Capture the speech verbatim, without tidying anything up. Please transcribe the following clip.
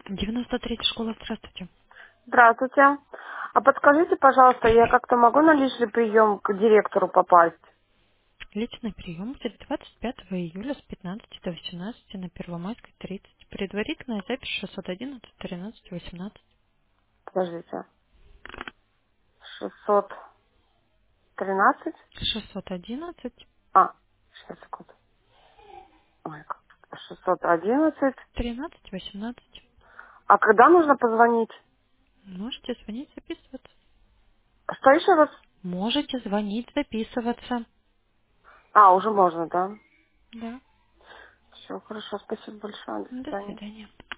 девяносто третья школа, здравствуйте. Здравствуйте. А подскажите, пожалуйста, я как-то могу на личный прием к директору попасть? Личный прием будет двадцать пятого июля с пятнадцати до восемнадцати на Первомайской тридцать. Предварительная запись шестьсот одиннадцать тринадцать восемнадцать. Подождите. шестьсот тринадцать. шестьсот одиннадцать А, сейчас, секунду. Ой, как- шестьсот одиннадцать. тринадцать восемнадцать. А когда нужно позвонить? Можете звонить, записываться. Что еще раз? Можете звонить, записываться. А, уже можно, да? Да. Все, хорошо, спасибо большое. До До свидания. свидания.